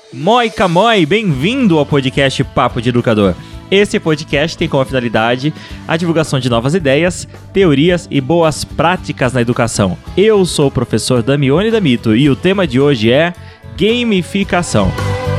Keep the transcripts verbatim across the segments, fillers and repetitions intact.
Moica Moi, bem-vindo ao podcast Papo de Educador. Esse podcast tem como finalidade a divulgação de novas ideias, teorias e boas práticas na educação. Eu sou o professor Damione Damito e o tema de hoje é gamificação.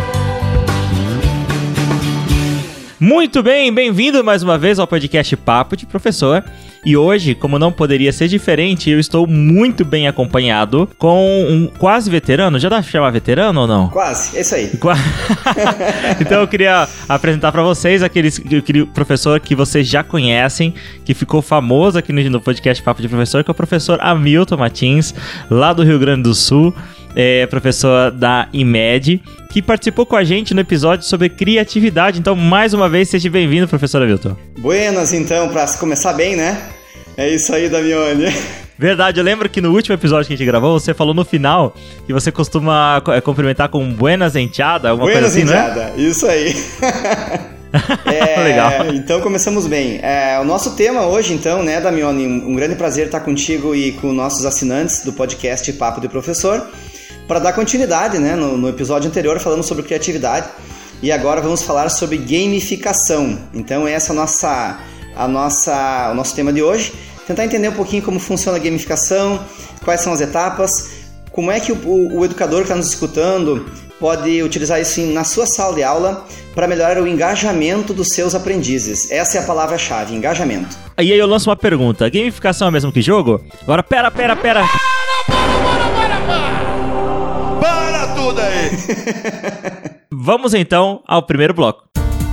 Muito bem, bem-vindo mais uma vez ao podcast Papo de Professor. E hoje, como não poderia ser diferente, eu estou muito bem acompanhado com um quase veterano. Já dá pra chamar veterano ou não? Quase, é isso aí. Qua... Então eu queria apresentar para vocês aquele, aquele professor que vocês já conhecem, que ficou famoso aqui no, no podcast Papo de Professor, que é o professor Hamilton Martins, lá do Rio Grande do Sul. É professor da I M E D, que participou com a gente no episódio sobre criatividade. Então, mais uma vez, seja bem-vindo, professor Hamilton. Buenas, então, para começar bem, né? É isso aí, Damione. Verdade, eu lembro que no último episódio que a gente gravou, você falou no final que você costuma cumprimentar com buenas enteada, alguma buenas coisa assim, enteada, né? Isso aí. É, legal. Então começamos bem. É, o nosso tema hoje, então, né, Damione, um grande prazer estar contigo e com nossos assinantes do podcast Papo de Professor, para dar continuidade, né, no, no episódio anterior falamos sobre criatividade e agora vamos falar sobre gamificação. Então essa é a nossa, a nossa, o nosso tema de hoje. Tentar entender um pouquinho como funciona a gamificação, quais são as etapas, como é que o, o, o educador que está nos escutando pode utilizar isso na sua sala de aula para melhorar o engajamento dos seus aprendizes. Essa é a palavra-chave, engajamento. E aí eu lanço uma pergunta, gamificação é mesmo que jogo? Agora pera, pera, pera... Para tudo aí! Vamos então ao primeiro bloco.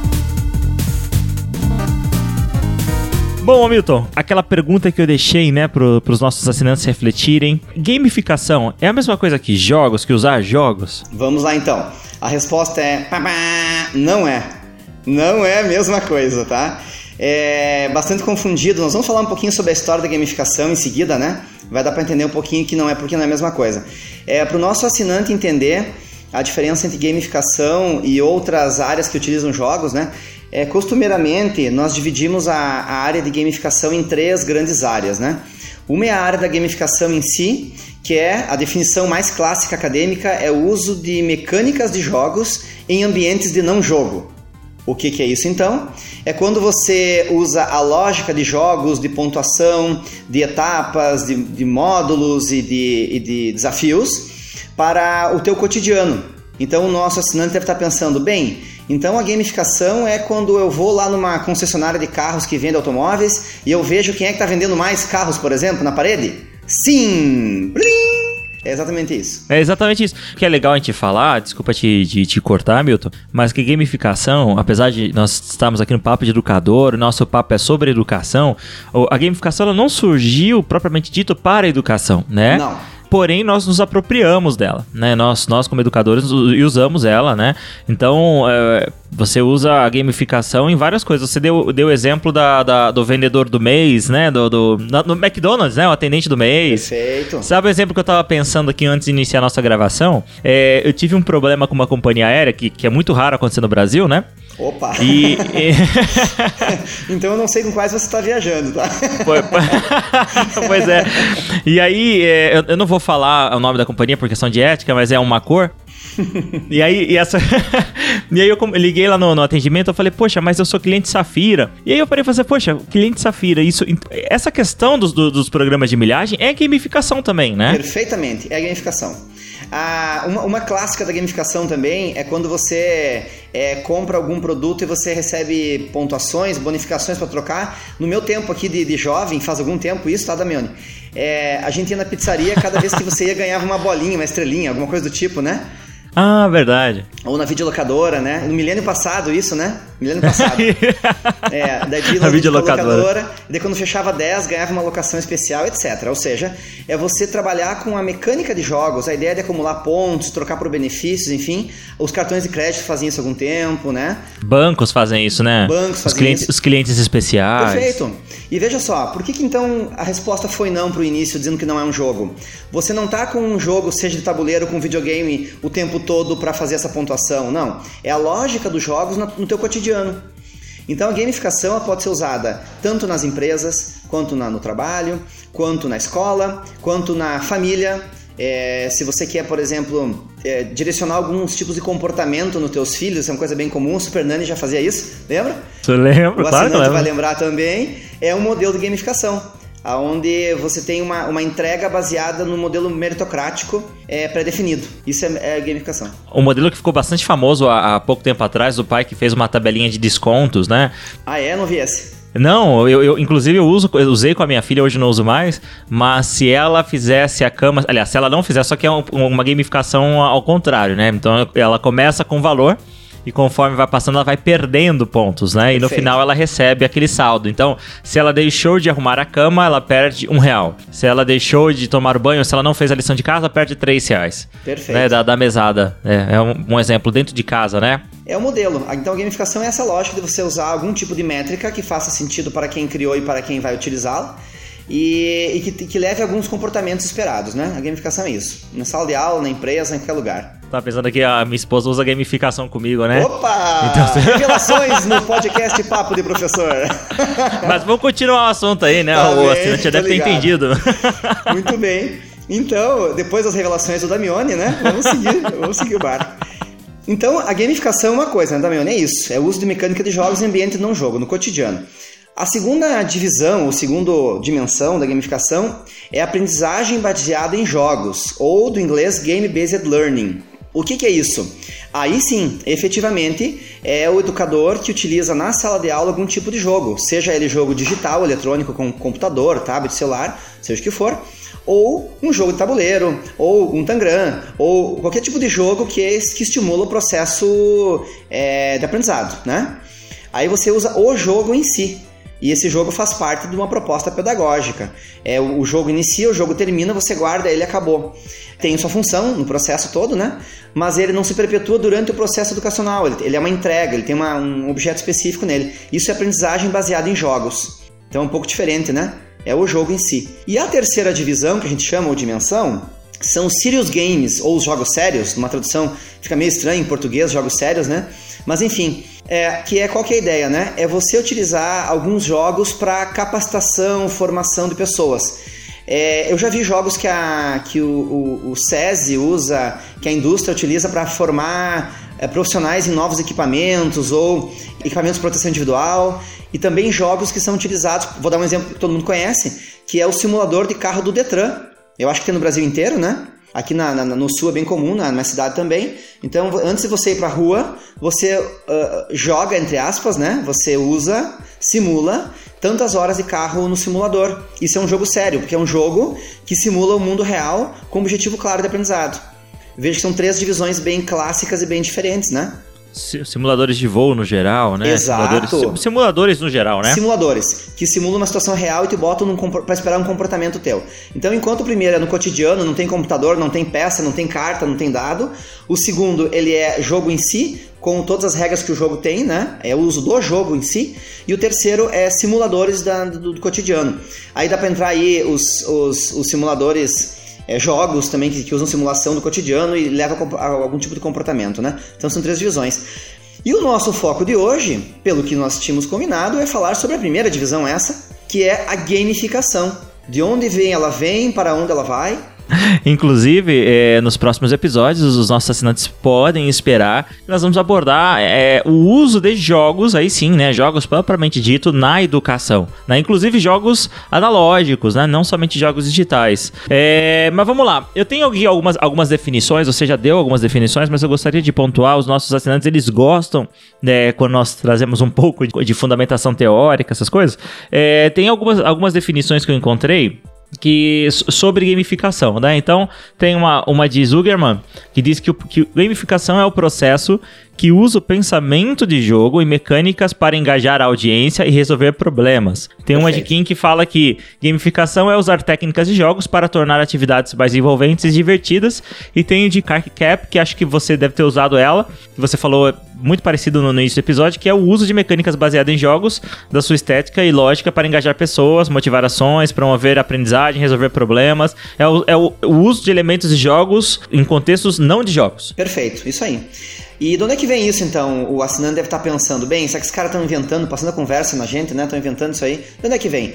Bom, Hamilton, aquela pergunta que eu deixei, né, para os nossos assinantes refletirem. Gamificação é a mesma coisa que jogos, que usar jogos? Vamos lá então. A resposta é... não é. Não é a mesma coisa, tá? É bastante confundido. Nós vamos falar um pouquinho sobre a história da gamificação em seguida, né? Vai dar para entender um pouquinho que não é, porque não é a mesma coisa. É para o nosso assinante entender a diferença entre gamificação e outras áreas que utilizam jogos, né? É, costumeiramente, nós dividimos a, a área de gamificação em três grandes áreas, né? Uma é a área da gamificação em si, que é a definição mais clássica acadêmica, é o uso de mecânicas de jogos em ambientes de não jogo. O que, que é isso então? É quando você usa a lógica de jogos, de pontuação, de etapas, de, de módulos e de, e de desafios para o teu cotidiano. Então o nosso assinante deve estar pensando, bem, então a gamificação é quando eu vou lá numa concessionária de carros que vende automóveis e eu vejo quem é que está vendendo mais carros, por exemplo, na parede? Sim! Blim! É exatamente isso. É exatamente isso. O que é legal a gente falar, desculpa te, te, te cortar, Milton, mas que gamificação, apesar de nós estarmos aqui no Papo de Educador, o nosso papo é sobre educação, a gamificação ela não surgiu propriamente dito para a educação, né? Não. Porém, nós nos apropriamos dela, né? Nós, nós como educadores, usamos ela, né? Então, é, você usa a gamificação em várias coisas. Você deu, deu o exemplo da, da, do vendedor do mês, né? Do, do, no McDonald's, né? O atendente do mês. Perfeito. Sabe o exemplo que eu tava pensando aqui antes de iniciar a nossa gravação? É, eu tive um problema com uma companhia aérea, que, que é muito raro acontecer no Brasil, né? Opa! E, e... Então eu não sei com quais você está viajando, tá? Pois é. E aí, é, eu, eu não vou falar o nome da companhia por questão de ética, mas é uma cor. E aí, e essa... e aí eu liguei lá no, no atendimento, eu falei, poxa, mas eu sou cliente Safira. E aí eu parei e falei, poxa, cliente Safira, isso, essa questão dos, dos programas de milhagem é gamificação também, né? Perfeitamente, é gamificação. Ah, uma, uma clássica da gamificação também é quando você é, compra algum produto e você recebe pontuações, bonificações para trocar. No meu tempo aqui de, de jovem, faz algum tempo isso, tá, Damione? É, a gente ia na pizzaria, cada vez que você ia ganhava uma bolinha, uma estrelinha, alguma coisa do tipo, né? Ah, verdade. Ou na videolocadora, né? No milênio passado isso, né? Milênio passado. É, daí ia na videolocadora, daí quando fechava dez, ganhava uma locação especial, etcétera. Ou seja, é você trabalhar com a mecânica de jogos, a ideia de acumular pontos, trocar por benefícios, enfim. Os cartões de crédito faziam isso há algum tempo, né? Bancos fazem isso, né? Bancos fazem os clientes, isso. Os clientes especiais. Perfeito. E veja só, por que que então a resposta foi não pro início, dizendo que não é um jogo? Você não tá com um jogo, seja de tabuleiro, com videogame, o tempo todo para fazer essa pontuação, não. É a lógica dos jogos no teu cotidiano. Então a gamificação ela pode ser usada tanto nas empresas, quanto na, no trabalho, quanto na escola, quanto na família. É, se você quer, por exemplo, é, direcionar alguns tipos de comportamento nos teus filhos, isso é uma coisa bem comum, o Super Nanny já fazia isso, lembra? Você lembra? O assinante claro, vai lembrar também, é um modelo de gamificação, onde você tem uma, uma entrega baseada no modelo meritocrático é, pré-definido. Isso é, é gamificação. Um modelo que ficou bastante famoso há, há pouco tempo atrás, o pai que fez uma tabelinha de descontos, né? Ah, é? Não vi esse. Não, eu, eu inclusive eu, uso, eu usei com a minha filha, hoje não uso mais, mas se ela fizesse a cama, aliás, se ela não fizesse, só que é um, uma gamificação ao contrário, né? Então ela começa com valor e conforme vai passando ela vai perdendo pontos, né? E no Perfeito. final ela recebe aquele saldo. Então, se ela deixou de arrumar a cama, ela perde um real. Se ela deixou de tomar banho, se ela não fez a lição de casa, perde três reais. Perfeito. Né? Da, da mesada. É, é um, um exemplo dentro de casa, né? É o modelo. Então a gamificação é essa lógica de você usar algum tipo de métrica que faça sentido para quem criou e para quem vai utilizá-la e, e que, que leve a alguns comportamentos esperados, né? A gamificação é isso. Na sala de aula, na empresa, em qualquer lugar. Tava pensando que a minha esposa usa gamificação comigo, né? Opa! Então... Revelações no podcast Papo de Professor. Mas vamos continuar o assunto aí, né? Tá o bem, assinante já deve ligado. ter entendido. Muito bem. Então, depois das revelações do Damione, né? Vamos seguir, vamos seguir o barco. Então, a gamificação é uma coisa, né, Damione? É isso. É o uso de mecânica de jogos em ambiente não jogo, no cotidiano. A segunda divisão, ou segunda dimensão da gamificação é a aprendizagem baseada em jogos, ou do inglês Game-Based Learning. O que, que é isso? Aí sim, efetivamente, é o educador que utiliza na sala de aula algum tipo de jogo, seja ele jogo digital, eletrônico, com computador, tablet, celular, seja o que for, ou um jogo de tabuleiro, ou um tangram, ou qualquer tipo de jogo que, é, que estimula o processo é, de aprendizado, né? Aí você usa o jogo em si, e esse jogo faz parte de uma proposta pedagógica. É, o jogo inicia, o jogo termina, você guarda ele e acabou. Tem sua função no processo todo, né? Mas ele não se perpetua durante o processo educacional, ele, ele é uma entrega, ele tem uma, um objeto específico nele. Isso é aprendizagem baseada em jogos. Então é um pouco diferente, né? É o jogo em si. E a terceira divisão, que a gente chama, ou dimensão, são os serious games, ou os jogos sérios. Uma tradução fica meio estranha em português, jogos sérios, né? Mas enfim, é, que é qual que é a ideia, né? É você utilizar alguns jogos para capacitação, formação de pessoas. É, eu já vi jogos que, a, que o, o, o SESI usa, que a indústria utiliza para formar é, profissionais em novos equipamentos ou equipamentos de proteção individual, e também jogos que são utilizados, vou dar um exemplo que todo mundo conhece, que é o simulador de carro do Detran. Eu acho que tem no Brasil inteiro, né? Aqui na, na, no sul é bem comum, na minha cidade também. Então, antes de você ir para a rua, você uh, joga, entre aspas, né? Você usa, simula tantas horas de carro no simulador. Isso é um jogo sério, porque é um jogo que simula o mundo real com um objetivo claro de aprendizado. Veja que são três divisões bem clássicas e bem diferentes, né? Simuladores de voo no geral, né? Exato. Simuladores, simuladores no geral, né? Simuladores, que simulam uma situação real e te botam para esperar um comportamento teu. Então, enquanto o primeiro é no cotidiano, não tem computador, não tem peça, não tem carta, não tem dado. O segundo, ele é jogo em si, com todas as regras que o jogo tem, né? É o uso do jogo em si. E o terceiro é simuladores da, do, do cotidiano. Aí dá para entrar aí os, os, os simuladores... É, jogos também que, que usam simulação do cotidiano e levam a, a algum tipo de comportamento, né? Então são três divisões. E o nosso foco de hoje, pelo que nós tínhamos combinado, é falar sobre a primeira divisão essa, que é a gamificação. De onde vem ela vem, para onde ela vai... Inclusive, é, nos próximos episódios, os nossos assinantes podem esperar que nós vamos abordar é, o uso de jogos, aí sim, né? Jogos propriamente dito na educação, né? Inclusive jogos analógicos, né? Não somente jogos digitais. É, mas vamos lá, eu tenho aqui algumas, algumas definições, você já deu algumas definições, mas eu gostaria de pontuar, os nossos assinantes, eles gostam, né, quando nós trazemos um pouco de, de fundamentação teórica, essas coisas. É, tem algumas, algumas definições que eu encontrei que, sobre gamificação, né? Então, tem uma, uma de Zuckerman que diz que, o, que gamificação é o processo que usa o pensamento de jogo e mecânicas para engajar a audiência e resolver problemas. Tem uma de Kim que fala que gamificação é usar técnicas de jogos para tornar atividades mais envolventes e divertidas. E tem o de Kark Cap, que acho que você deve ter usado ela, que você falou muito parecido no início do episódio, que é o uso de mecânicas baseadas em jogos, da sua estética e lógica para engajar pessoas, motivar ações, promover aprendizagem, resolver problemas. É o, é o, o uso de elementos de jogos em contextos não de jogos. Perfeito, isso aí. E de onde é que vem isso, então? O assinante deve estar pensando, bem, será que os caras estão inventando, passando a conversa na gente, né? Estão inventando isso aí. De onde é que vem?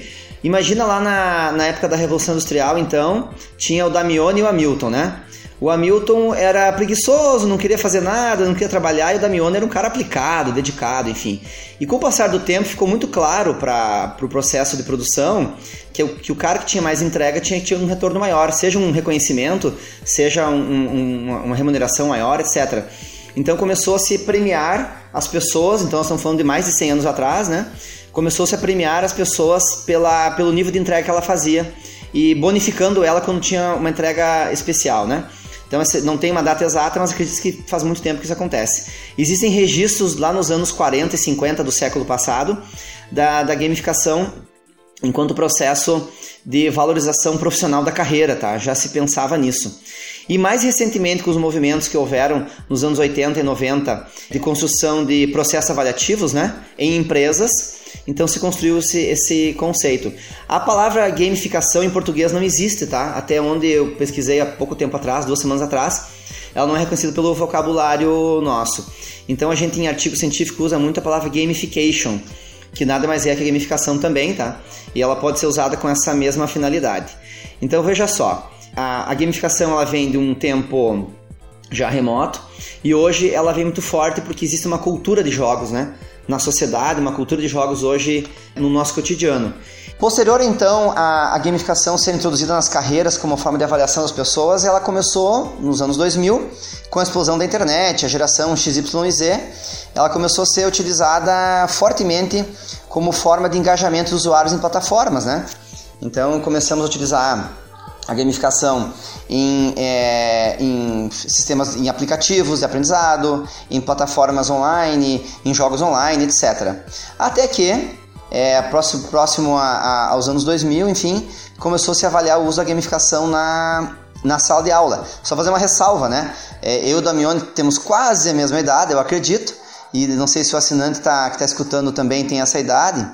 Imagina lá na, na época da Revolução Industrial, então, tinha o Damione e o Hamilton, né? O Hamilton era preguiçoso, não queria fazer nada, não queria trabalhar, e o Damione era um cara aplicado, dedicado, enfim. E com o passar do tempo ficou muito claro para o pro processo de produção que o, que o cara que tinha mais entrega tinha que ter um retorno maior, seja um reconhecimento, seja um, um, uma, uma remuneração maior, etcétera. Então começou a se premiar as pessoas, então nós estamos falando de mais de cem anos atrás, né? Começou-se a premiar as pessoas pela, pelo nível de entrega que ela fazia e bonificando ela quando tinha uma entrega especial, né? Então não tem uma data exata, mas acredito que faz muito tempo que isso acontece. Existem registros lá nos anos quarenta e cinquenta do século passado da, da gamificação enquanto processo de valorização profissional da carreira, tá? Já se pensava nisso. E mais recentemente, com os movimentos que houveram nos anos oitenta e noventa de construção de processos avaliativos, né, em empresas, então se construiu esse, esse conceito. A palavra gamificação em português não existe, tá? Até onde eu pesquisei há pouco tempo atrás, duas semanas atrás, ela não é reconhecida pelo vocabulário nosso. Então a gente em artigo científico usa muito a palavra gamification, que nada mais é que a gamificação também, tá? E ela pode ser usada com essa mesma finalidade. Então veja só, a, a gamificação ela vem de um tempo já remoto e hoje ela vem muito forte porque existe uma cultura de jogos, né? Na sociedade, uma cultura de jogos hoje no nosso cotidiano. Posterior, então, a, a gamificação ser introduzida nas carreiras como forma de avaliação das pessoas, ela começou nos anos dois mil, com a explosão da internet, a geração X Y Z, ela começou a ser utilizada fortemente como forma de engajamento dos usuários em plataformas, né? Então, começamos a utilizar a gamificação em, é, em sistemas, em aplicativos de aprendizado, em plataformas online, em jogos online, etcétera. Até que, é, próximo, próximo a, a, aos anos dois mil, enfim, começou a se avaliar o uso da gamificação na, na sala de aula. Só fazer uma ressalva, né? É, eu e o Damione temos quase a mesma idade, eu acredito, e não sei se o assinante tá, que está escutando também tem essa idade,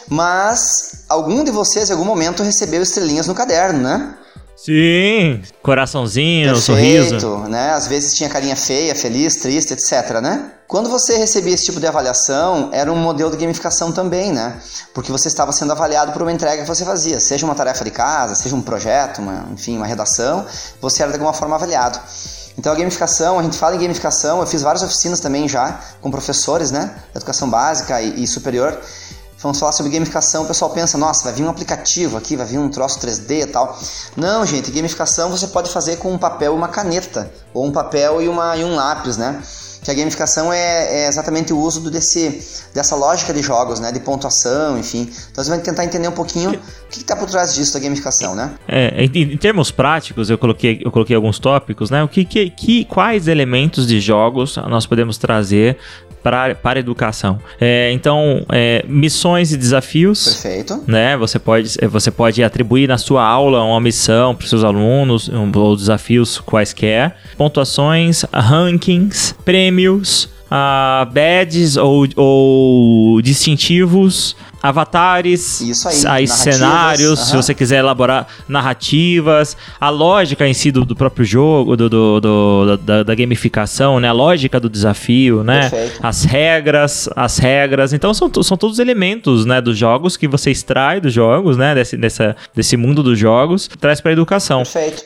mas algum de vocês em algum momento recebeu estrelinhas no caderno, né? Sim, coraçãozinho, Perfeito, sorriso. Né? Às vezes tinha carinha feia, feliz, triste, etcétera, né? Quando você recebia esse tipo de avaliação, era um modelo de gamificação também, né? Porque você estava sendo avaliado por uma entrega que você fazia, seja uma tarefa de casa, seja um projeto, uma, enfim, uma redação, você era de alguma forma avaliado. Então a gamificação, a gente fala em gamificação, eu fiz várias oficinas também já com professores, né? Da educação básica e, e superior. Vamos falar sobre gamificação, o pessoal pensa, nossa, vai vir um aplicativo aqui, vai vir um troço três D e tal. Não, gente, gamificação você pode fazer com um papel e uma caneta, ou um papel e, uma, e um lápis, né? Que a gamificação é, é exatamente o uso desse, dessa lógica de jogos, né? De pontuação, enfim. Então você vai tentar entender um pouquinho o que está por trás disso da gamificação, né? É, em, em termos práticos, eu coloquei, eu coloquei alguns tópicos, né? O que, que, que, quais elementos de jogos nós podemos trazer para, para a educação? É, então, é, missões e desafios. Perfeito. Né? Você pode, você pode atribuir na sua aula uma missão para os seus alunos, um, ou desafios quaisquer. Pontuações, rankings, prêmios, uh, badges ou, ou distintivos, avatares, Isso aí, aí cenários, uhum. Se você quiser elaborar narrativas, a lógica em si do, do próprio jogo, do, do, do, da, da gamificação, né? A lógica do desafio, né? As regras, as regras. Então são, são todos elementos, né, dos jogos que você extrai dos jogos, né? Desse, dessa, desse mundo dos jogos, traz para a educação. Perfeito.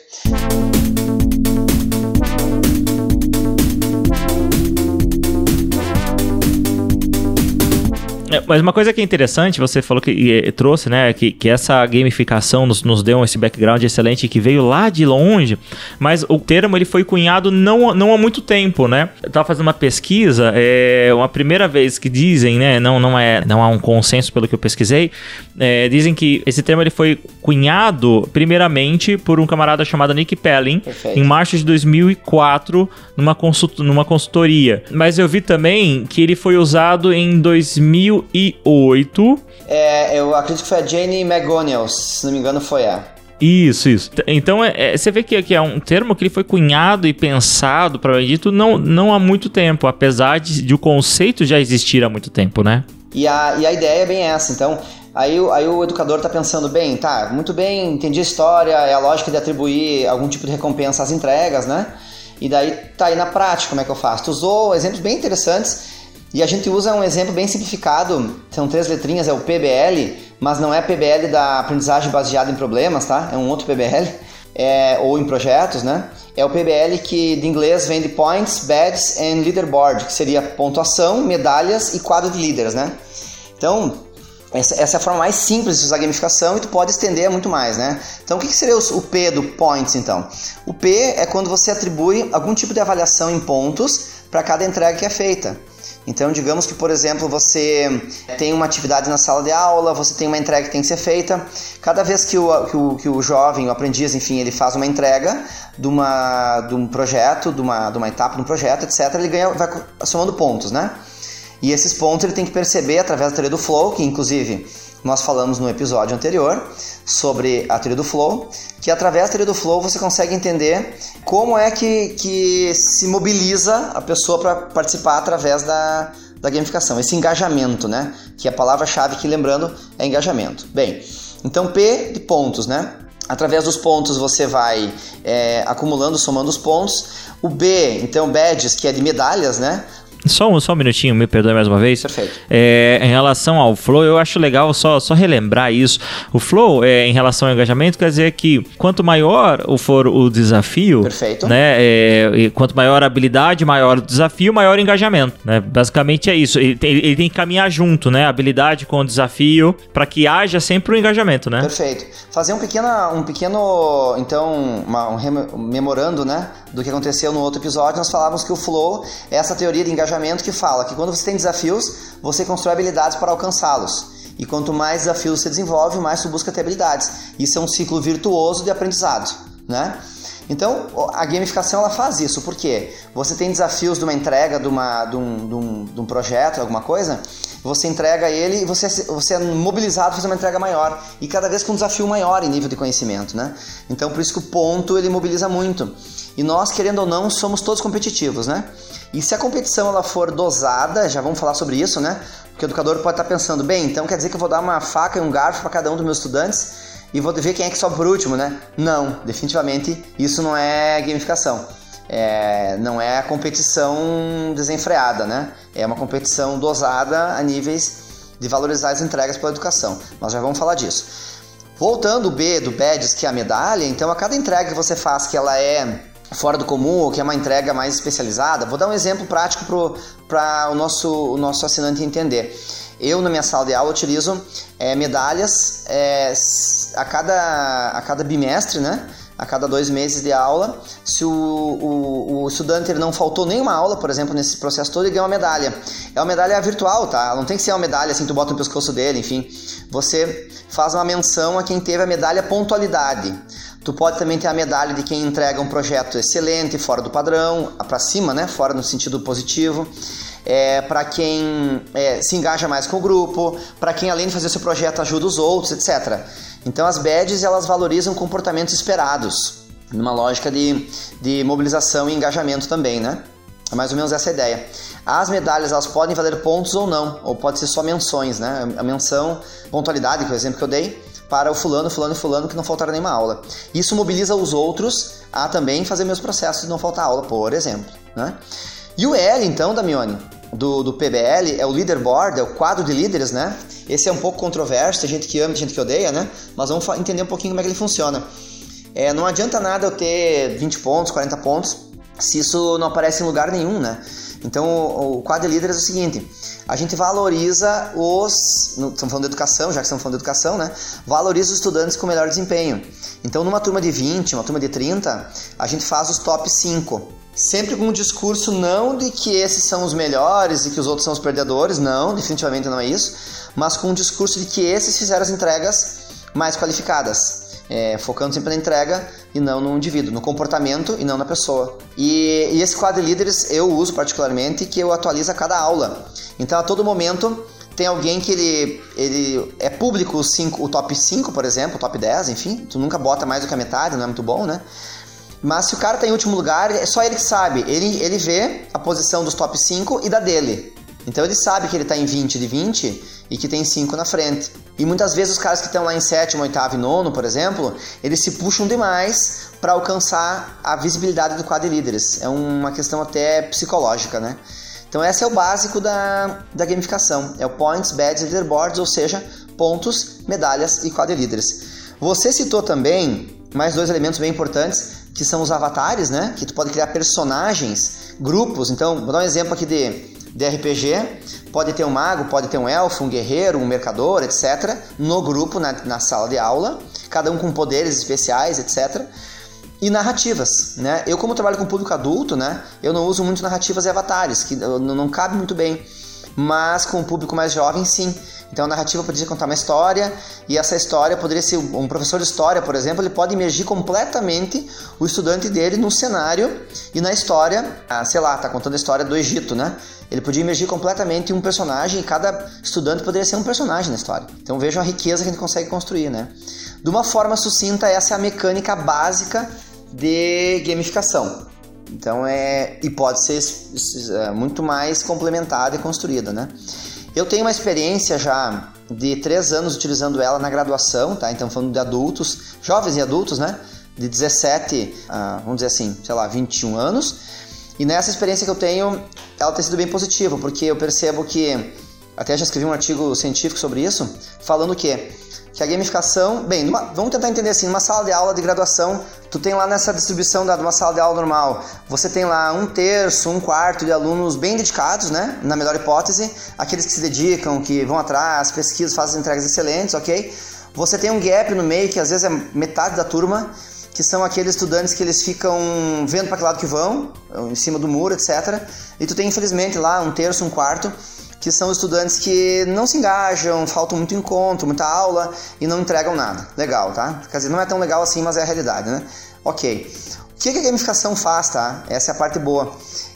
Mas uma coisa que é interessante, você falou que e, trouxe, né, que, que essa gamificação nos, nos deu esse background excelente que veio lá de longe, mas o termo ele foi cunhado não, não há muito tempo, né? Eu tava fazendo uma pesquisa, é uma primeira vez que dizem, né, não, não, é, não há um consenso pelo que eu pesquisei, é, dizem que esse termo ele foi cunhado primeiramente por um camarada chamado Nick Pelling, Perfeito. Em março de dois mil e quatro, numa, consult, numa consultoria. Mas eu vi também que ele foi usado em dois mil e oito. É, eu acredito que foi a Jane McGonigal, se não me engano foi a. Isso, isso. Então, é, é, você vê que, que é um termo que ele foi cunhado e pensado, para dito, não, não há muito tempo, apesar de, de o conceito já existir há muito tempo, né? E a, e a ideia é bem essa, então... Aí, aí o educador está pensando, bem, tá, muito bem, entendi a história, é a lógica de atribuir algum tipo de recompensa às entregas, né? E daí tá aí na prática como é que eu faço. Tu usou exemplos bem interessantes E a gente usa um exemplo bem simplificado, são três letrinhas, é o P B L, mas não é P B L da aprendizagem baseada em problemas, tá? É um outro P B L, é, ou em projetos, né? É o P B L que de inglês vem de Points, Badges and Leaderboard, que seria pontuação, medalhas e quadro de líderes, né? Então, essa, essa é a forma mais simples de usar gamificação e tu pode estender muito mais, né? Então, o que, que seria o, o P do Points, então? O P é quando você atribui algum tipo de avaliação em pontos para cada entrega que é feita. Então, digamos que, por exemplo, você tem uma atividade na sala de aula, você tem uma entrega que tem que ser feita. Cada vez que o, que o, que o jovem, o aprendiz, enfim, ele faz uma entrega de, uma, de um projeto, de uma, de uma etapa de um projeto, etcétera, ele ganha, vai somando pontos, né? E esses pontos ele tem que perceber através da teoria do flow, que inclusive nós falamos no episódio anterior sobre a teoria do flow, que através da teoria do flow você consegue entender como é que, que se mobiliza a pessoa para participar através da, da gamificação, esse engajamento, né? Que a palavra-chave aqui, lembrando, é engajamento. Bem, então P de pontos, né? Através dos pontos você vai é, acumulando, somando os pontos. O B, então, badges, que é de medalhas, né? Só um, só um minutinho, me perdoe mais uma vez. Perfeito. É, em relação ao flow, eu acho legal só, só relembrar isso. O flow, é, em relação ao engajamento, quer dizer que quanto maior for o desafio, Perfeito. Né, é, e quanto maior a habilidade, maior o desafio, maior o engajamento. Né? Basicamente é isso. Ele tem, ele tem que caminhar junto, né? Habilidade com o desafio, para que haja sempre o engajamento, né? Perfeito. Fazer um pequeno, um pequeno então, uma, um memorando, né, do que aconteceu no outro episódio. Nós falávamos que o flow é essa teoria de engajamento que fala que quando você tem desafios, você constrói habilidades para alcançá-los. E quanto mais desafios você desenvolve, mais você busca ter habilidades. Isso é um ciclo virtuoso de aprendizado, né? Então, a gamificação ela faz isso. Por quê? Você tem desafios de uma entrega, de, uma, de, um, de, um, de um projeto, alguma coisa, você entrega ele e você, você é mobilizado a fazer uma entrega maior. E cada vez com um desafio maior em nível de conhecimento, né? Então, por isso que o ponto ele mobiliza muito. E nós, querendo ou não, somos todos competitivos, né? E se a competição ela for dosada, já vamos falar sobre isso, né? Porque o educador pode estar pensando, bem, então quer dizer que eu vou dar uma faca e um garfo para cada um dos meus estudantes e vou ver quem é que sobe por último, né? Não, definitivamente isso não é gamificação. É, não é a competição desenfreada, né? É uma competição dosada a níveis de valorizar as entregas pela educação. Nós já vamos falar disso. Voltando o B do badges, que é a medalha, então a cada entrega que você faz que ela é fora do comum ou que é uma entrega mais especializada, vou dar um exemplo prático para o nosso, o nosso assinante entender. Eu, na minha sala de aula, utilizo é, medalhas é, a, cada, a cada bimestre, né? A cada dois meses de aula. Se o, o, o estudante ele não faltou nenhuma aula, por exemplo, nesse processo todo, ele ganha uma medalha. É uma medalha virtual, tá? Não tem que ser uma medalha assim, tu bota no pescoço dele, enfim. Você faz uma menção a quem teve a medalha pontualidade. Tu pode também ter a medalha de quem entrega um projeto excelente, fora do padrão, para cima, né? Fora no sentido positivo. É, para quem é, se engaja mais com o grupo, para quem além de fazer seu projeto ajuda os outros, etcétera. Então as badges elas valorizam comportamentos esperados, numa lógica de, de mobilização e engajamento também, né? É mais ou menos essa a ideia. As medalhas elas podem valer pontos ou não, ou pode ser só menções, né? A menção, pontualidade, que é o exemplo que eu dei, para o fulano, fulano e fulano que não faltaram nenhuma aula. Isso mobiliza os outros a também fazer meus processos de não faltar aula, por exemplo, né? E o L, então, Damione, do, do P B L, é o leaderboard, é o quadro de líderes, né? Esse é um pouco controverso, tem gente que ama, tem gente que odeia, né? Mas vamos entender um pouquinho como é que ele funciona. É, não adianta nada eu ter vinte pontos, quarenta pontos, se isso não aparece em lugar nenhum, né? Então, o, o quadro de líderes é o seguinte, a gente valoriza os... Estamos falando de educação, já que estamos falando de educação, né? Valoriza os estudantes com melhor desempenho. Então, numa turma de vinte, uma turma de trinta, a gente faz os top cinco. Sempre com um discurso não de que esses são os melhores e que os outros são os perdedores, não, definitivamente não é isso, mas com um discurso de que esses fizeram as entregas mais qualificadas, é, focando sempre na entrega e não no indivíduo, no comportamento e não na pessoa. E, e esse quadro de líderes eu uso particularmente, que eu atualizo a cada aula. Então a todo momento tem alguém que ele, ele é público, cinco, o top cinco, por exemplo, o top dez, enfim, tu nunca bota mais do que a metade, não é muito bom, né? Mas se o cara tá em último lugar, é só ele que sabe. Ele, ele vê a posição dos top cinco e da dele. Então ele sabe que ele tá em vinte de vinte e que tem cinco na frente. E muitas vezes os caras que estão lá em sétimo, oitavo e nono, por exemplo, eles se puxam demais para alcançar a visibilidade do quadro de líderes. É uma questão até psicológica, né? Então esse é o básico da, da gamificação, é o Points, Badges e Leaderboards, ou seja, pontos, medalhas e quadrilíderes. Você citou também mais dois elementos bem importantes, que são os avatares, né? Que tu pode criar personagens, grupos. Então, vou dar um exemplo aqui de, de R P G. Pode ter um mago, pode ter um elfo, um guerreiro, um mercador, etcétera. No grupo, na, na sala de aula. Cada um com poderes especiais, etcétera. E narrativas, né? Eu, como trabalho com público adulto, né? Eu não uso muito narrativas e avatares, que não cabe muito bem. Mas com o público mais jovem, sim. Então a narrativa poderia contar uma história, e essa história poderia ser um professor de história, por exemplo, ele pode imergir completamente o estudante dele no cenário e na história, ah, sei lá, tá contando a história do Egito, né? Ele podia imergir completamente um personagem, e cada estudante poderia ser um personagem na história. Então vejam a riqueza que a gente consegue construir, né? De uma forma sucinta, essa é a mecânica básica de gamificação. Então é, e pode ser é, muito mais complementada e construída, né? Eu tenho uma experiência já de três anos utilizando ela na graduação, tá? Então falando de adultos, jovens e adultos, né? De dezessete a, vamos dizer assim, sei lá, vinte e um anos. E nessa experiência que eu tenho, ela tem sido bem positiva, porque eu percebo que, até já escrevi um artigo científico sobre isso, falando que que a gamificação, bem, numa, vamos tentar entender assim, numa sala de aula de graduação, tu tem lá nessa distribuição da, de uma sala de aula normal, você tem lá um terço, um quarto de alunos bem dedicados, né, na melhor hipótese, aqueles que se dedicam, que vão atrás, pesquisam, fazem entregas excelentes, ok? Você tem um gap no meio, que às vezes é metade da turma, que são aqueles estudantes que eles ficam vendo para que lado que vão, em cima do muro, etcétera. E tu tem, infelizmente, lá um terço, um quarto, que são estudantes que não se engajam, faltam muito encontro, muita aula e não entregam nada. Legal, tá? Quer dizer, não é tão legal assim, mas é a realidade, né? Ok. O que a gamificação faz, tá? Essa é a parte boa.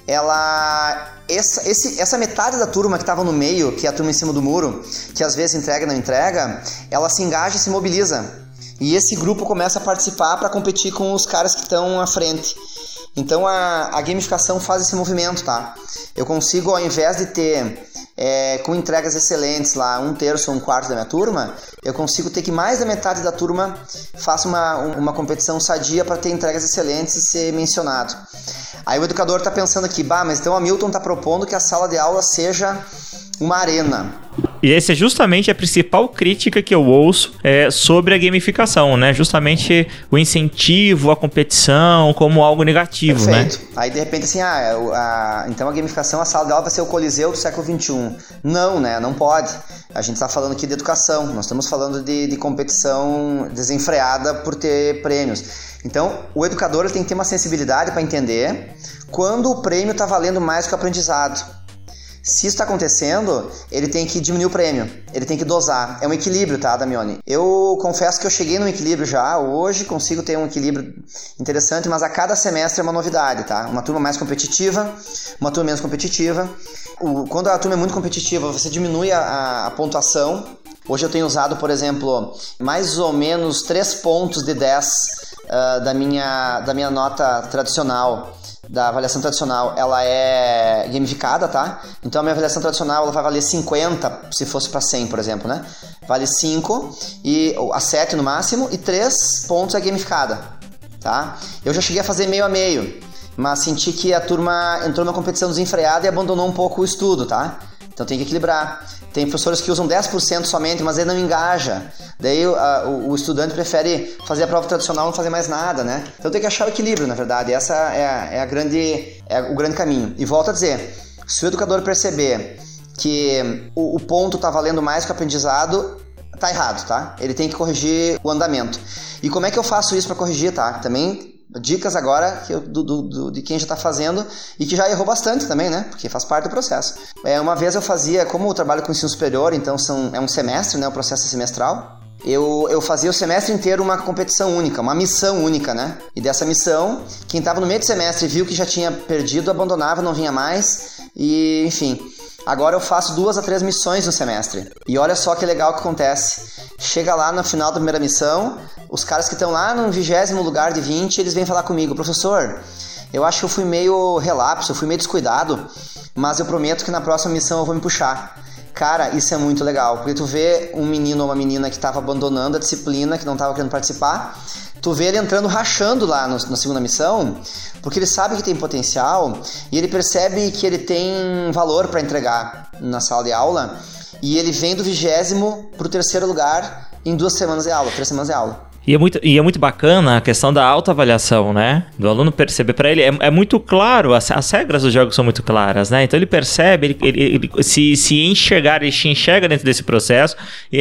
Ela... Essa, esse, essa metade da turma que estava no meio, que é a turma em cima do muro, que às vezes entrega e não entrega, ela se engaja e se mobiliza. E esse grupo começa a participar para competir com os caras que estão à frente. Então a, a gamificação faz esse movimento, tá? Eu consigo, ao invés de ter é, com entregas excelentes lá um terço ou um quarto da minha turma, eu consigo ter que mais da metade da turma faça uma, uma competição sadia para ter entregas excelentes e ser mencionado. Aí o educador está pensando aqui, bah, mas então o Hamilton está propondo que a sala de aula seja uma arena. E essa é justamente a principal crítica que eu ouço é, sobre a gamificação, né? Justamente o incentivo à competição como algo negativo, Perfeito. Né? Aí de repente assim, ah, a, então a gamificação, a sala de aula vai ser o Coliseu do século vinte e um. Não, né? Não pode. A gente está falando aqui de educação, nós estamos falando de, de competição desenfreada por ter prêmios. Então, o educador ele tem que ter uma sensibilidade para entender quando o prêmio está valendo mais que o aprendizado. Se isso está acontecendo, ele tem que diminuir o prêmio, ele tem que dosar. É um equilíbrio, tá, Damione? Eu confesso que eu cheguei num equilíbrio já, hoje consigo ter um equilíbrio interessante, mas a cada semestre é uma novidade, tá? Uma turma mais competitiva, uma turma menos competitiva. O, quando a turma é muito competitiva, você diminui a, a, a pontuação. Hoje eu tenho usado, por exemplo, mais ou menos três pontos de dez uh, da, minha, da minha nota tradicional. Da avaliação tradicional, ela é gamificada, tá? Então a minha avaliação tradicional ela vai valer cinquenta, se fosse para cem, por exemplo, né? Vale cinco, e, a sete no máximo, e três pontos é gamificada, tá? Eu já cheguei a fazer meio a meio, mas senti que a turma entrou numa competição desenfreada e abandonou um pouco o estudo, tá? Então tem que equilibrar. Tem professores que usam dez por cento somente, mas ele não engaja. Daí a, o, o estudante prefere fazer a prova tradicional e não fazer mais nada, né? Então tem que achar o equilíbrio, na verdade. Essa é, a, é, a grande, é o grande caminho. E volto a dizer, se o educador perceber que o, o ponto está valendo mais que o aprendizado, tá errado, tá? Ele tem que corrigir o andamento. E como é que eu faço isso para corrigir, tá? Também... Dicas agora que eu, do, do, de quem já está fazendo e que já errou bastante também, né? Porque faz parte do processo. É, uma vez eu fazia, como eu trabalho com ensino superior, então são, é um semestre, né? O processo é semestral. Eu, eu fazia o semestre inteiro uma competição única, uma missão única, né? E dessa missão, quem estava no meio do semestre viu que já tinha perdido, abandonava, não vinha mais. E, enfim... Agora eu faço duas a três missões no semestre. E olha só que legal que acontece. Chega lá no final da primeira missão, os caras que estão lá no vigésimo lugar de vinte, eles vêm falar comigo. Professor, eu acho que eu fui meio relapso, eu fui meio descuidado, mas eu prometo que na próxima missão eu vou me puxar. Cara, isso é muito legal, porque tu vê um menino ou uma menina que estava abandonando a disciplina, que não estava querendo participar, Tu vê ele entrando rachando lá no, na segunda missão, porque ele sabe que tem potencial e ele percebe que ele tem valor para entregar na sala de aula, e ele vem do vigésimo pro terceiro lugar em duas semanas de aula, três semanas de aula. E é, muito, e é muito bacana a questão da autoavaliação, né? Do aluno perceber, para ele é, é muito claro, as, as regras do jogo são muito claras, né? Então ele percebe, ele, ele, ele se, se enxergar, ele se enxerga dentro desse processo,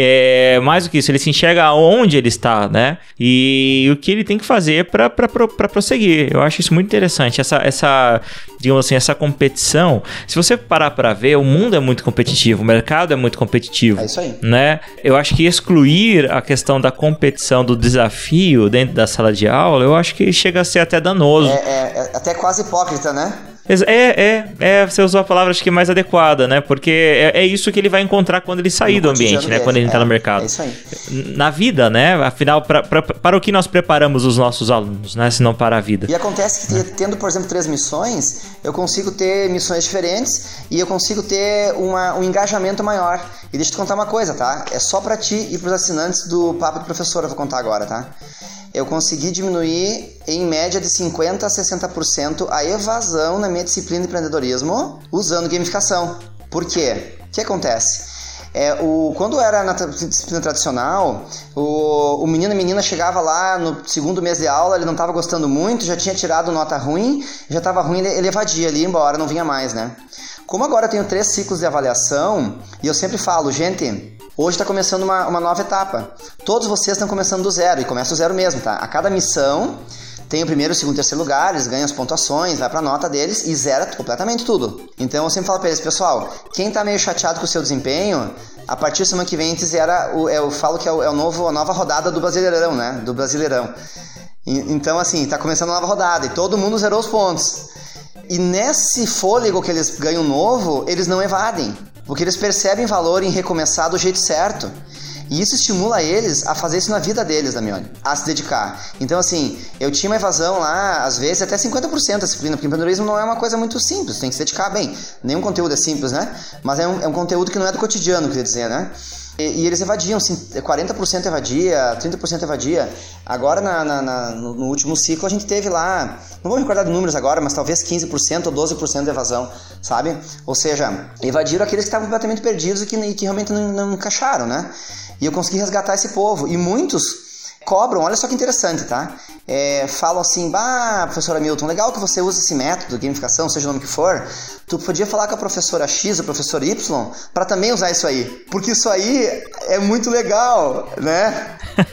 é, mais do que isso, ele se enxerga onde ele está, né? E, e o que ele tem que fazer para prosseguir. Eu acho isso muito interessante, essa, essa, digamos assim, essa competição. Se você parar para ver, o mundo é muito competitivo, o mercado é muito competitivo. É isso aí. Né? Eu acho que excluir a questão da competição, do desafio dentro da sala de aula, eu acho que chega a ser até danoso. É, é, é até quase hipócrita, né? É, é, é, você usou a palavra acho que mais adequada, né? Porque é, é isso que ele vai encontrar quando ele sair no do ambiente, né? Dele. Quando ele entrar é, no mercado. É isso aí. Na vida, né? Afinal, pra, pra, para o que nós preparamos os nossos alunos, né? Se não para a vida. E acontece que tendo, por exemplo, três missões, eu consigo ter missões diferentes e eu consigo ter uma, um engajamento maior. E deixa eu te contar uma coisa, tá? É só pra ti e pros assinantes do Papo de Professor, eu vou contar agora, tá? Eu consegui diminuir em média de cinquenta por cento a sessenta por cento a evasão na minha disciplina de empreendedorismo usando gamificação. Por quê? O que acontece? É, o, quando era na disciplina tradicional, o, o menino e menina chegava lá no segundo mês de aula, ele não estava gostando muito, já tinha tirado nota ruim, já estava ruim, ele evadia ali, ia embora, não vinha mais, né? Como agora eu tenho três ciclos de avaliação, e eu sempre falo, gente, hoje está começando uma, uma nova etapa. Todos vocês estão começando do zero, e começa do zero mesmo, tá? A cada missão tem o primeiro, o segundo e o terceiro lugar, eles ganham as pontuações, vai pra nota deles e zera completamente tudo. Então eu sempre falo pra eles, pessoal, quem tá meio chateado com o seu desempenho, a partir da semana que vem a gente zera, o, eu falo que é, o, é o novo, a nova rodada do Brasileirão, né? Do Brasileirão. E, então assim, tá começando a nova rodada e todo mundo zerou os pontos. E nesse fôlego que eles ganham novo, eles não evadem, porque eles percebem valor em recomeçar do jeito certo. E isso estimula eles a fazer isso na vida deles, Damione, a se dedicar. Então, assim, eu tinha uma evasão lá, às vezes, até cinquenta por cento da disciplina, porque empreendedorismo não é uma coisa muito simples, tem que se dedicar bem. Nenhum conteúdo é simples, né? Mas é um, é um conteúdo que não é do cotidiano, queria dizer, né? E, e eles evadiam, assim, quarenta por cento evadia, trinta por cento evadia. Agora, na, na, na, no, no último ciclo, a gente teve lá, não vou me recordar de números agora, mas talvez quinze por cento ou doze por cento de evasão, sabe? Ou seja, evadiram aqueles que estavam completamente perdidos e que, e que realmente não, não encaixaram, né? E eu consegui resgatar esse povo. E muitos cobram, olha só que interessante, tá? É, falam assim, bah, professora Milton, legal que você usa esse método de gamificação, seja o nome que for, tu podia falar com a professora X, o professor Y, para também usar isso aí. Porque isso aí é muito legal, né?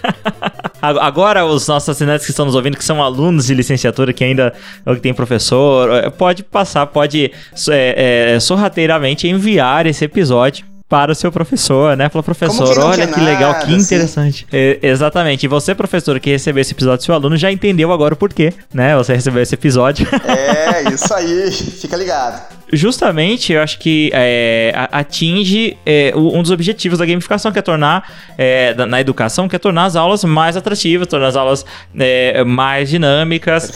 Agora, os nossos assinantes que estão nos ouvindo, que são alunos de licenciatura, que ainda que tem professor, pode passar, pode é, é, sorrateiramente enviar esse episódio para o seu professor, né? Falou, professor, olha que legal, nada, que interessante. Assim. É, exatamente. E você, professor, que recebeu esse episódio, seu aluno já entendeu agora o porquê, né? Você recebeu esse episódio. É, isso aí. Fica ligado. Justamente, eu acho que é, atinge é, um dos objetivos da gamificação, que é tornar, é, na educação, que é tornar as aulas mais atrativas, tornar as aulas é, mais dinâmicas.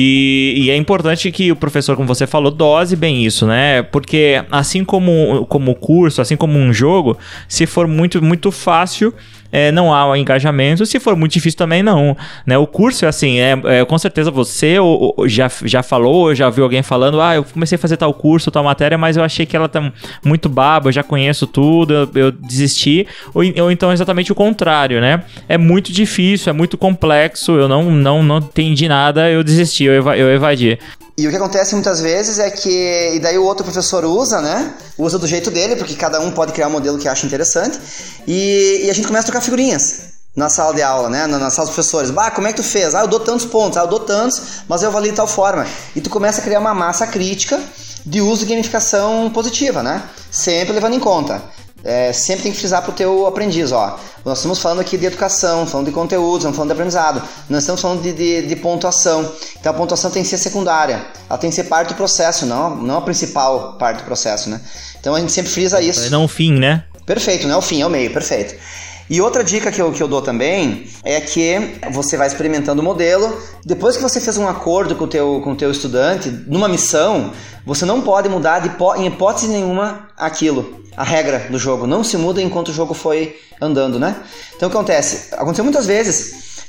E, e é importante que o professor, como você falou, dose bem isso, né? Porque assim como, como o curso, assim como um jogo, se for muito, muito fácil, É, não há engajamento, se for muito difícil também não, né? O curso é assim, é, é, com certeza você ou, ou já, já falou, ou já viu alguém falando, ah, eu comecei a fazer tal curso, tal matéria, mas eu achei que ela tá muito baba, eu já conheço tudo, eu, eu desisti, ou, ou então exatamente o contrário, né? É muito difícil, é muito complexo, eu não, não, não entendi nada, eu desisti, eu, eva, eu evadi. E o que acontece muitas vezes é que, e daí o outro professor usa, né? Usa do jeito dele, porque cada um pode criar um modelo que acha interessante, e, e a gente começa a trocar figurinhas na sala de aula, né? Na, na sala dos professores. Bah, como é que tu fez? Ah, eu dou tantos pontos, ah, eu dou tantos, mas eu avalio de tal forma. E tu começa a criar uma massa crítica de uso de gamificação positiva, né? Sempre levando em conta. É, sempre tem que frisar para o teu aprendiz, ó. Nós estamos falando aqui de educação, falando de conteúdo, estamos falando de aprendizado. Nós estamos falando de, de, de pontuação. Então a pontuação tem que ser secundária. Ela tem que ser parte do processo, não, não a principal parte do processo, né? Então a gente sempre frisa isso. Não o fim, né? Perfeito, não é o fim, é o meio, perfeito. E outra dica que eu, que eu dou também é que você vai experimentando o modelo. Depois que você fez um acordo com o teu, com o teu estudante, numa missão, você não pode mudar de, em hipótese nenhuma aquilo. A regra do jogo não se muda enquanto o jogo foi andando, né? Então o que acontece? Aconteceu muitas vezes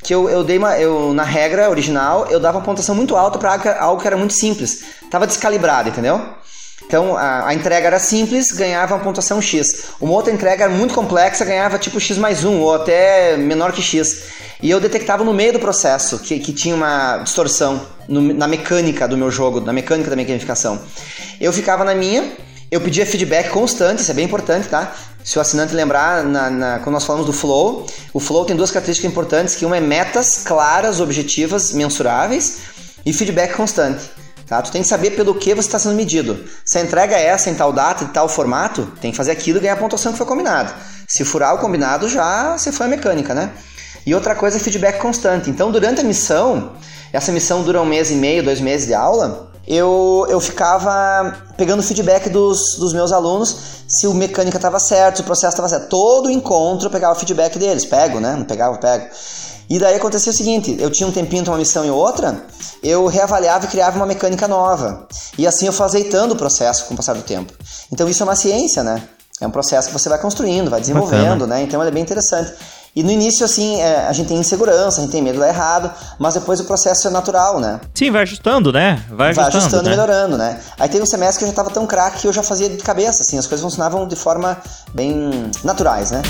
que eu, eu dei uma... Eu, na regra original, eu dava uma pontuação muito alta para algo que era muito simples. Tava descalibrado, entendeu? Então, a, a entrega era simples, ganhava uma pontuação X. Uma outra entrega era muito complexa, ganhava tipo X mais um, ou até menor que X. E eu detectava no meio do processo que, que tinha uma distorção no, na mecânica do meu jogo, na mecânica da minha gamificação. Eu ficava na minha, eu pedia feedback constante, isso é bem importante, tá? Se o assinante lembrar, na, na, quando nós falamos do Flow, o Flow tem duas características importantes, que uma é metas claras, objetivas, mensuráveis, e feedback constante. Tá? Tu tem que saber pelo que você está sendo medido. Se a entrega é essa em tal data, em tal formato, tem que fazer aquilo e ganhar a pontuação que foi combinado. Se furar o combinado, já você foi a mecânica, né? E outra coisa é feedback constante. Então, durante a missão, essa missão dura um mês e meio, dois meses de aula, eu, eu ficava pegando feedback dos, dos meus alunos, se o mecânica estava certo, se o processo estava certo. Todo encontro eu pegava o feedback deles. Pego, né? Não pegava, pego. E daí acontecia o seguinte, eu tinha um tempinho entre uma missão e outra, eu reavaliava e criava uma mecânica nova. E assim eu fui azeitando o processo com o passar do tempo. Então isso é uma ciência, né? É um processo que você vai construindo, vai desenvolvendo, Bacana. né? Então ele é bem interessante. E no início, assim, é, a gente tem insegurança, a gente tem medo de dar errado, mas depois o processo é natural, né? Sim, vai ajustando, né? Vai ajustando, vai ajustando né? e melhorando, né? Aí teve um semestre que eu já estava tão craque que eu já fazia de cabeça, assim, as coisas funcionavam de forma bem naturais, né?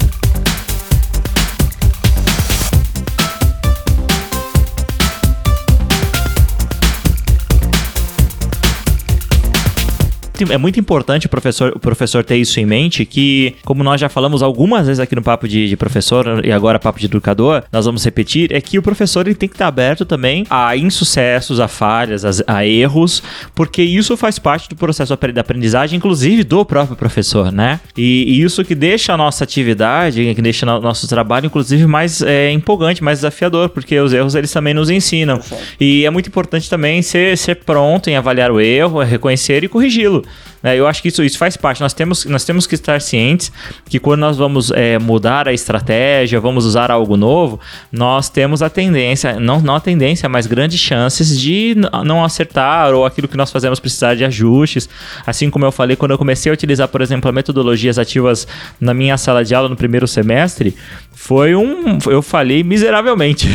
É muito importante o professor, o professor ter isso em mente, que, como nós já falamos algumas vezes aqui no Papo de, de Professor e agora Papo de Educador, nós vamos repetir, é que o professor ele tem que estar aberto também a insucessos, a falhas, a, a erros, porque isso faz parte do processo da aprendizagem, inclusive do próprio professor, né? E, e isso que deixa a nossa atividade, que deixa o nosso trabalho, inclusive, mais é, empolgante, mais desafiador, porque os erros eles também nos ensinam. E é muito importante também ser, ser pronto em avaliar o erro, reconhecer e corrigi-lo. Eu acho que isso, isso faz parte. Nós temos, nós temos que estar cientes que quando nós vamos é, mudar a estratégia, vamos usar algo novo, nós temos a tendência, não, não a tendência, mas grandes chances de não acertar ou aquilo que nós fazemos precisar de ajustes. Assim como eu falei, quando eu comecei a utilizar, por exemplo, metodologias ativas na minha sala de aula no primeiro semestre, foi um... eu falhei miseravelmente.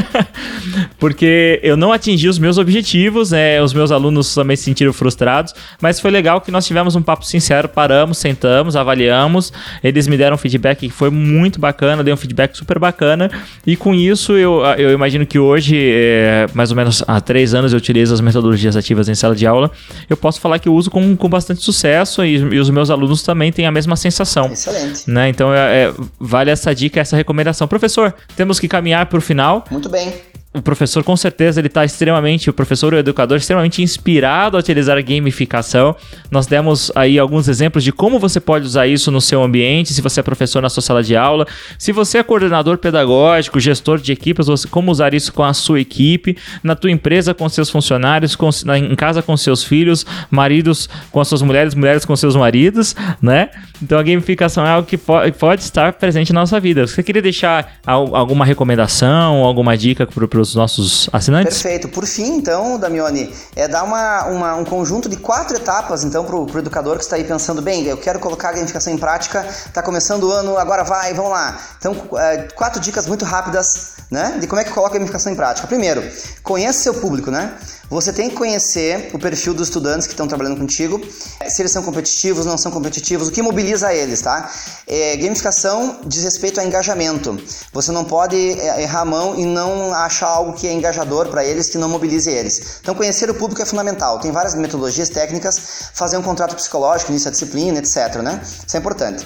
Porque eu não atingi os meus objetivos, né? Os meus alunos também se sentiram frustrados, mas foi legal que nós tivemos um papo sincero, paramos, sentamos, avaliamos, eles me deram um feedback que foi muito bacana, dei um feedback super bacana, e com isso eu, eu imagino que hoje, é, mais ou menos há três anos eu utilizo as metodologias ativas em sala de aula, eu posso falar que eu uso com, com bastante sucesso e, e os meus alunos também têm a mesma sensação. Excelente. Né? Então é, é, vale essa dica, essa recomendação. Professor, temos que caminhar para o final. Muito bem. O professor, com certeza, ele está extremamente, o professor, o educador, extremamente inspirado a utilizar a gamificação. Nós demos aí alguns exemplos de como você pode usar isso no seu ambiente, se você é professor na sua sala de aula, se você é coordenador pedagógico, gestor de equipes, você, como usar isso com a sua equipe, na tua empresa com seus funcionários, com, na, em casa com seus filhos, maridos com as suas mulheres, mulheres com seus maridos, né? Então a gamificação é algo que pode, pode estar presente na nossa vida. Você queria deixar alguma recomendação, alguma dica para os nossos assinantes? Perfeito. Por fim, então, Damione, é dar uma, uma, um conjunto de quatro etapas, então, para o educador que está aí pensando, bem, eu quero colocar a gamificação em prática, está começando o ano, agora vai, vamos lá. Então, é, quatro dicas muito rápidas, né, de como é que coloca a gamificação em prática. Primeiro, conheça seu público, né? Você tem que conhecer o perfil dos estudantes que estão trabalhando contigo, se eles são competitivos, não são competitivos, o que mobiliza eles, tá? É, gamificação diz respeito a engajamento. Você não pode errar a mão e não achar algo que é engajador para eles, que não mobilize eles. Então, conhecer o público é fundamental. Tem várias metodologias técnicas, fazer um contrato psicológico, início da disciplina, etcétera, né? Isso é importante.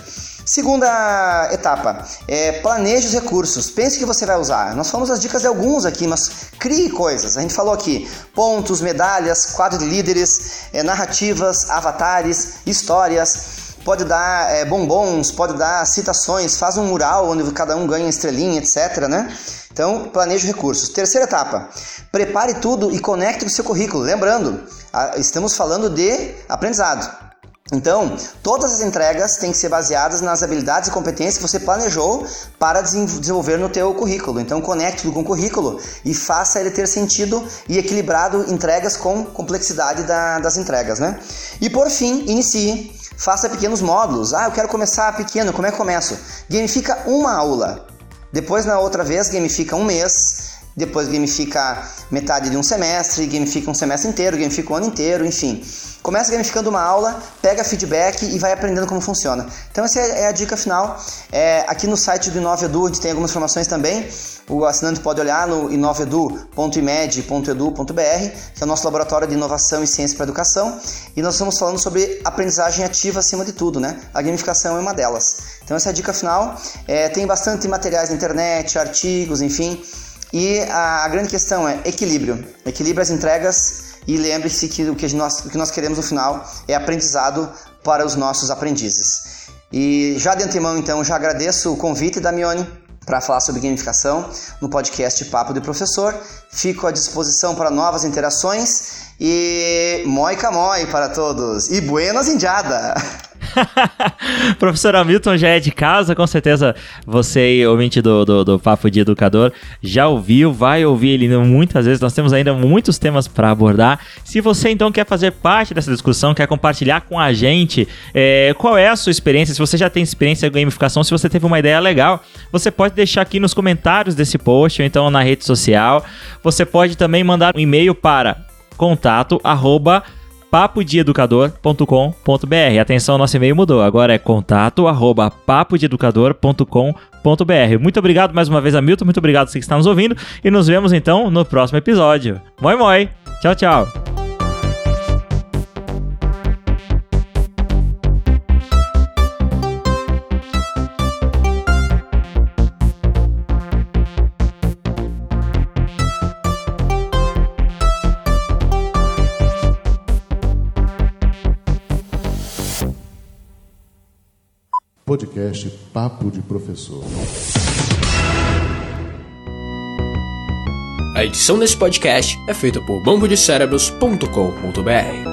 Segunda etapa, é, planeje os recursos, pense o que você vai usar. Nós falamos as dicas de alguns aqui, mas crie coisas. A gente falou aqui, pontos, medalhas, quadro de líderes, é, narrativas, avatares, histórias, pode dar é, bombons, pode dar citações, faz um mural onde cada um ganha estrelinha, etcétera, né? Então, planeje os recursos. Terceira etapa, prepare tudo e conecte com o seu currículo. Lembrando, estamos falando de aprendizado. Então, todas as entregas têm que ser baseadas nas habilidades e competências que você planejou para desenvolver no teu currículo. Então, conecte tudo com o currículo e faça ele ter sentido e equilibrado entregas com complexidade da, das entregas, né? E por fim, inicie. Faça pequenos módulos. Ah, eu quero começar pequeno, como é que eu começo? Gamifica uma aula. Depois, na outra vez, gamifica um mês, depois gamifica metade de um semestre, gamifica um semestre inteiro, gamifica o ano inteiro, enfim. Começa gamificando uma aula, pega feedback e vai aprendendo como funciona. Então essa é a dica final. É, aqui no site do InoveEdu a gente tem algumas informações também. O assinante pode olhar no inoveedu ponto imed ponto edu ponto br, que é o nosso laboratório de inovação e ciência para a educação. E nós estamos falando sobre aprendizagem ativa acima de tudo, né? A gamificação é uma delas. Então essa é a dica final. É, tem bastante materiais na internet, artigos, enfim. E a, a grande questão é equilíbrio. Equilíbrio as entregas e lembre-se que o que, nós, o que nós queremos no final é aprendizado para os nossos aprendizes. E já de antemão, então, já agradeço o convite da Mione para falar sobre gamificação no podcast Papo de Professor. Fico à disposição para novas interações e moica moi para todos. E buenas indiada! Professor Hamilton já é de casa, com certeza você, ouvinte do, do, do Papo de Educador, já ouviu, vai ouvir ele muitas vezes. Nós temos ainda muitos temas para abordar. Se você então quer fazer parte dessa discussão, quer compartilhar com a gente é, qual é a sua experiência, se você já tem experiência com gamificação, se você teve uma ideia legal, você pode deixar aqui nos comentários desse post ou então na rede social. Você pode também mandar um e-mail para contato arroba papo de educador ponto com ponto br. Atenção, nosso e-mail mudou. Agora é contato arroba papo de educador ponto com ponto br. Muito obrigado mais uma vez, Hamilton. Muito obrigado a você que está nos ouvindo. E nos vemos então no próximo episódio. Moi, moi. Tchau, tchau. Podcast Papo de Professor. A edição desse podcast é feita por bambu de cérebros ponto com ponto br.